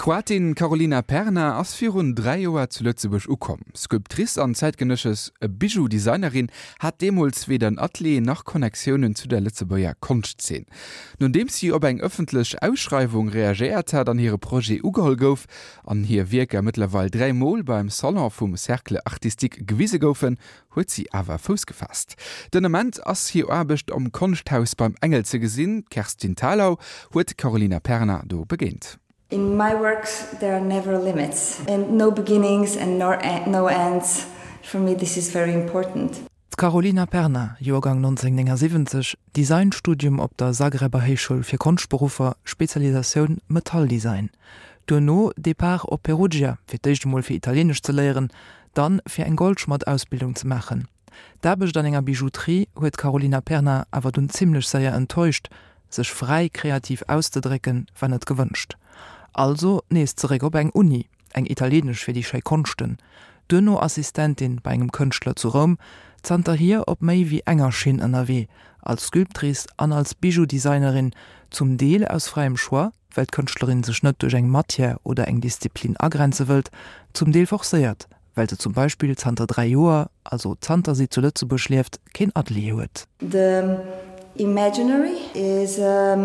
Kroatin Carolina Perna ass vir rund 3 Joer zu Lützeburg ukom. Skulptrice an zeitgenösches Bijou-Designerin hat demols weder ein Atelier nach Konnexionen zu der Lützeburger Kunstszen. Nun dem sie op eng öffentlich Ausschreibung reagiert hat an ihre Projekt ugehol gouf, an hier Werke mittlerweile 3 Mal beim Salon vom Cercle Artistique gewiese goufen, huet sie awer Fuß gefasst. Den Moment ass hier arbecht am Kunsthaus beim Engel ze gesinn, Kerstin Thalau, huet Carolina Perna do beginnt. In my works, there are never limits and no beginnings and no ends. For me, this is very important. Carolina Perna, Jahrgang 1970, Designstudium op der Zagreber Hochschule für Kunstberufer, Spezialisation Metalldesign. Duno Depart op Perugia, für d'erste für Italienisch zu lehren, dann für ein Goldschmied-Ausbildung zu machen. Dabei dann enger Bijouterie huet Carolina Perna aber dun ziemlich sehr enttäuscht, sich frei kreativ auszudrücken, wann het gewünscht. Also nächst zurück op eng Uni, eng Italienisch für die Scheikunsten. Dünno Assistentin bei engem Künstler zu Rom, zant hier op méi wie enger Schien NRW, als Skulptrice an als Bijou-Designerin, zum Deel aus freiem Choix, weil Künstlerin sech net durch eng Matière oder eng Disziplin agrenze wilt, zum Deel forciert, weil sie zum Beispiel zanter 3 Joer, also zanter sie zu Lützeburg schläft, kein Atelier huet. The imaginary is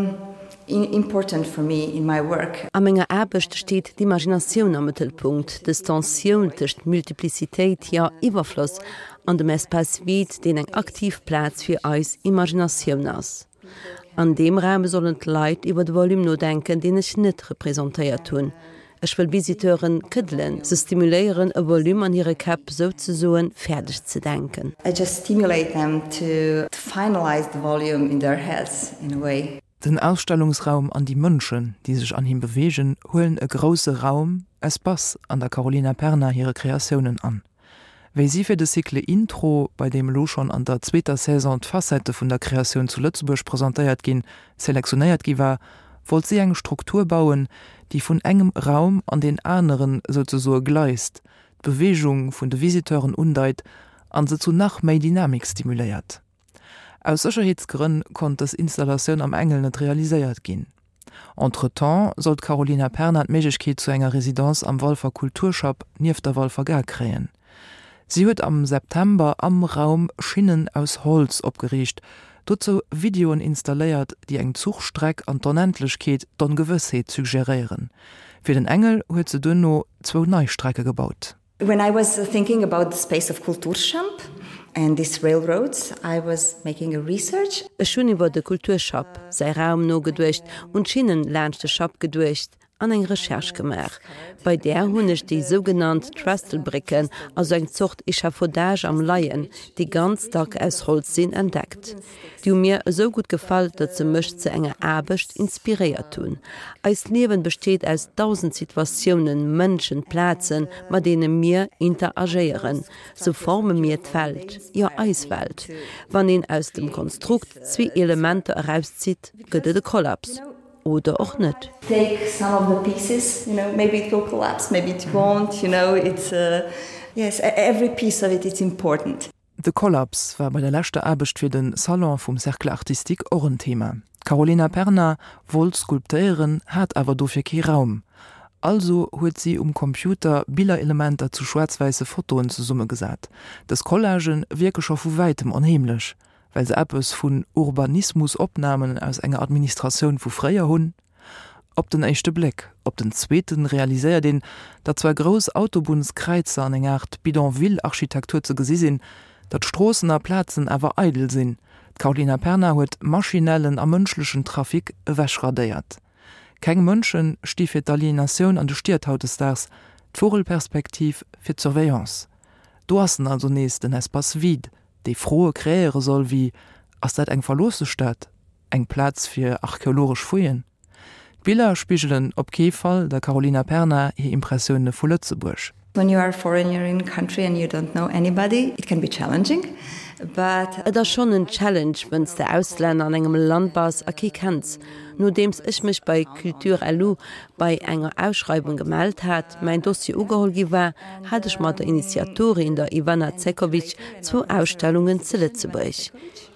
important for me in my work. Am enger Erbecht steht die Imagination am Mittelpunkt, Distanzioun tcht Multiplizitéit ja Iwerfloss an dem Espace vide, den eng Aktivplatz fir eis Imaginatioun ass. An dem Raum sollen Leiit iwwer d Volum no denken, den ich net repräsentéiert tun. Ech will Visiteuren këdlen, se stimuléieren e Volum an ihre Kap so ze soen fertig zu denken. I just stimulate them to finalize the volume in their heads in a way. Den Ausstellungsraum an die Mënschen, die sich an ihm bewegen, holen e grosse Raum, Espace an der Carolina Perna ihre Kreationen an. Wéi sie fir de Cycle Intro, bei dem lo schon an der 2. Saison d'Facette vun der Kreation zu Lützeburg präsentéiert gin, selektionéiert gi war, wollt sie eng Struktur bauen, die vun engem Raum an den anderen so gleist, d'Bewegung vun de Visiteuren undeit, an se zu nach méi Dynamik stimuléiert. Aus Sicherheitsgründen konnte das Installation am Engel nicht realisiert gehen. Entretemps sollte Carolina Perna die Möglichkeit zu einer Residenz am Wolfer Kulturshop nief der Wolfer gar kreieren. Sie hat am September am Raum Schienen aus Holz abgerichtet, dazu Videoen installiert, die eng Zugstreck an Unendlichkeit dann Gewissheit suggerieren. Für den Engel hat sie dann noch 2 Neustrecke gebaut. When I was thinking about the space of Kulturshop and these railroads, I was making a research. Schon über den Kulturshop, sei Raum no gedurcht und Schienen lernte Shop gedurcht, an eng Recherche gemacht. Bei der hunnech die sogenannte Trustelbricken, also eng Zucht Echafaudage am Laien, die ganz Tag aus Holz sind entdeckt. Die mir so gut gefällt, dass sie mich zu enger Arbecht inspiriert tun. Als Leben besteht aus 1000 Situationen, Menschen, Plätzen, mit denen wir interagieren. So formen wir die Welt, ja Eiswelt. Wenn ihn aus dem Konstrukt 2 Elemente herauszieht, geht der Kollaps. Oder auch nicht. Take some of the pieces, maybe it will collapse, maybe it won't, it's, yes, every piece of it is important. Der Kollaps war bei der letzten Arbeit für den Salon vom Cercle Artistique auch ein Thema. Carolina Perna wollte skulptieren, hat aber dafür keinen Raum. Also hat sie Computer Bilderelemente zu schwarz-weißen Fotos zusammengesetzt. Das Collagen wirkt schon von weitem unheimlich, weil sie etwas von Urbanismus-Opnahmen aus einer Administration von Freier hun. Ob den ersten Blick, ob den zweiten realisiert den, dass 2 große Autobahnskreuze an einer Art Bidonville-Architektur zu sehen sind, dass Straßen und Plätze aber eitel sind. Carolina Perna hat maschinellen und menschlichen Trafik wegradiert. Kein Menschen steht für die Alienation an der Stierthaut des Stars, die Vogelperspektive für die Surveillance. Du hast also nächst den Espace vide, die frohe kreieren soll wie, als das eng verlose Stadt, eng Platz für archäologisch Fuyen. Bilder spiegeln op keinen Fall der Carolina Perna ihre Impressionen von Lützeburg. When you are a foreigner in a country and you don't know anybody, it can be challenging. But das ist schon ein Challenge, wenn es der Ausländer an einem Land bist, kennt. Nur dem ich mich bei Culture Alou bei einer Ausschreibung gemeldet hat, mein Dossier ugeholt war, hatte ich mit der Initiatorin der Ivana Zekovic 2 Ausstellungen zu Lützeburg.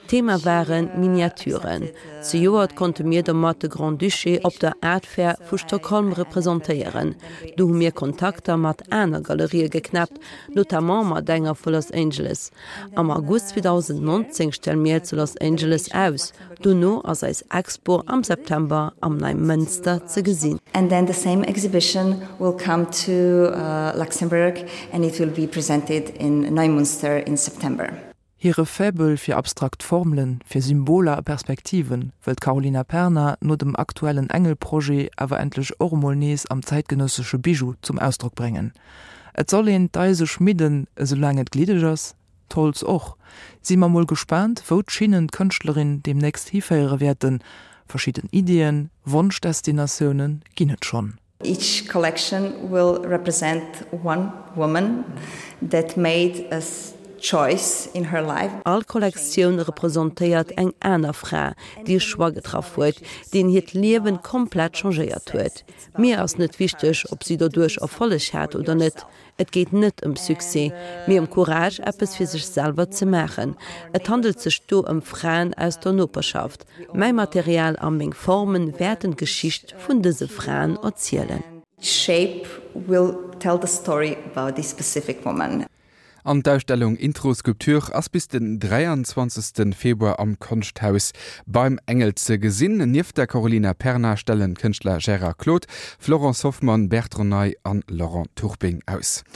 Thema waren Miniaturen. Zu Joer konnte mir der mat de Grand Duché op der Erdfair vu Stockholm repräsentieren. Du mir Kontakter mat einer Galerie geknappt, notamment mat Denger vu Los Angeles. Am August 2019 stell mir zu Los Angeles aus, du no as als Expo am September am Neumünster ze gesinn. And then the same exhibition will come to Luxembourg and it will be presented in Neumünster in September. Ihre Fäbel fir abstrakt Formeln, fir Symboler Perspektiven wët Carolina Perner no dem aktuellen Engelproje awer endlich Ormolnees am zeitgenössische Bijou zum Ausdruck bringen. Et soll en deise schmieden solange et gliedegers, tolls och. Si ma moll gespannt, wo d'Schienen Künstlerin demnächst hifeiere werden, verschieden Ideen, Wunschdestinationen ginnet schon. Each collection will represent one woman that made a choice in her life. All Kollektion repräsentiert eng einer Frau, die schwa getroffen huet, den het Leben komplett changeiert huet. Mir as net wichtig, ob sie dadurch erfolleg hat oder net. Et geht net Succès, mir Courage etwas für sich selber zu machen. Et handelt sich do Frauen aus der Noperschaft. Mein Material an meng Formen werden Geschicht vun diese Frauen erzählen. Shape will tell the story about this specific woman. An d'Ausstellung Introskulptur ass bis den 23. Februar am Kunsthaus beim Engelse gesinn nief der Carolina Perner stellen Künstler Gérard Claude, Florence Hoffmann, Bertrand Ney an Laurent Turbing aus.